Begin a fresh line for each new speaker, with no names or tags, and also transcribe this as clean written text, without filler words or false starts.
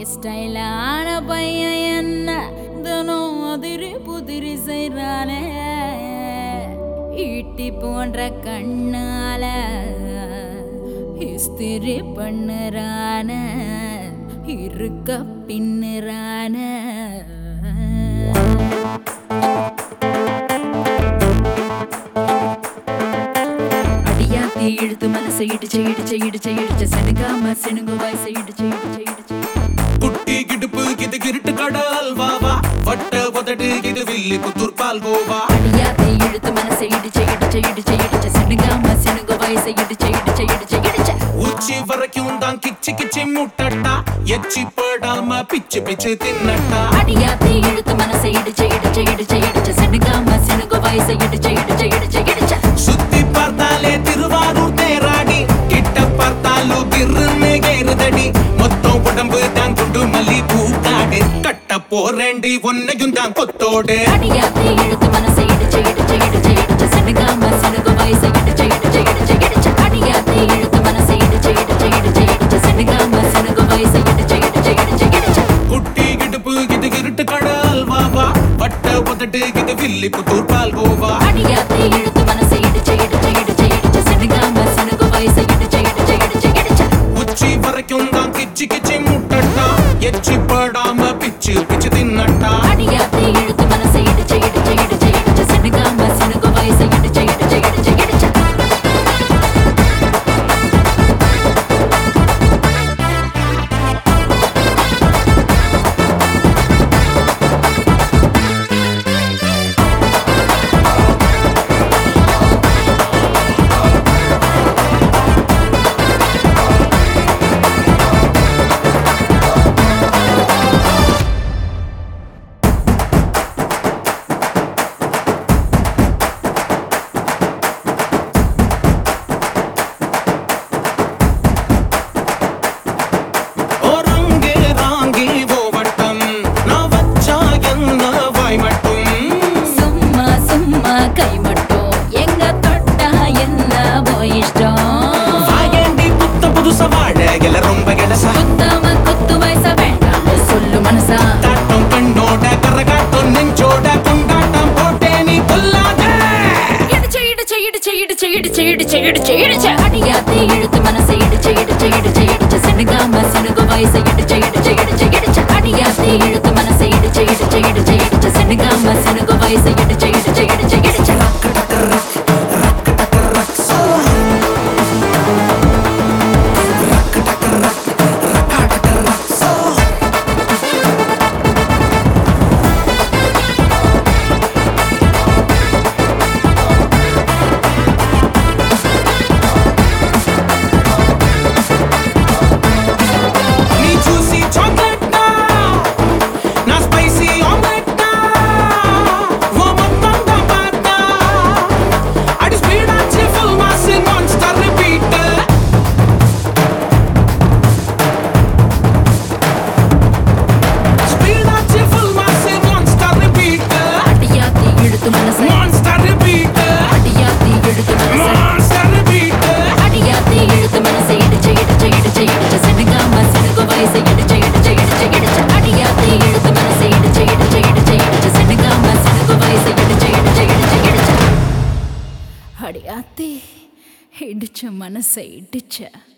ஸ்டைலான பையன் என்ன தினம் அதிரி புதிரி செய்றானே ஈட்டி போன்ற கண்ணால இஸ்திரி பண்ணுறான இருக்க பின்னுறான அடியாத்தி இழுத்து மனசை இடிச்சு செனுங்காம செனுங்கு வயசை இடிச்சு
குட்டி கிடுப்பு இது கிருட்டு கடல் வாவா வட்ட உதடு இது வில்லி புத்தூர் பால் கோவா
அடியாத்தி இழுத்து மனசை இடிச்சு செனுங்காம செனுங்கு வயசை இடிச்சு
உச்சி வரைக்கும் தான் கிச்சி கிச்சி முட்டட்டா எச்சி படாம பிச்சு பிச்சு தின்னட்டா
அடியாத்தி இழுத்து மனசை இடிச்சு செனுங்காம செனுங்கு வயசை இடிச்சு
சுத்தி பார்த்தாலே திருவாரூர் தேராடி கிட்ட பார்த்தாலும் கிருன்னு கேருதடி மொத்தம் உடம்பு தான் குண்டு மல்லி பூக்காடு கட்ட போறேண்டி ஒன்னையும் தான் கொத்தோடு
அடியாத்தி இழுத்து மனசை இடிச்சு செனுங்காம செனுங்கு வயசை இடிச்சு அடியாத்தி இழுத்து மனசை இடிச்சு செனுங்காம செனுங்கு வயசை இடிச்சு
குட்டி கிடுப்பு இது கிருட்டு கடல் வாவா வட்ட உதட்டு இது வில்லி புத்தூர் பால் கோவா
அடியாத்தி இழுத்து மனசை இடிச்சு செனுங்காம செனுங்கு வயசை இடிச்சு
உச்சி வரைக்கும் தான் கிச்சி கிச்சி முட்டட்டா எச்சி படாம பிச்சு பிச்சு தின்னட்டா
அடியாத்தி இழுத்து மனசை இடிச்சு செனுங்காம செனுங்கு வயசை இடிச்சு அடியாத்தி இழுத்து மனசை இடிச்சு செனுங்காம செனுங்கு வயசை இடிச்சு அடியாத்தி இழுத்து மனசை இடிச்சு செனுங்காம செனுங்கு வயசை இடிச்சு அடியாத்தி இடிச்ச மனசை இடிச்ச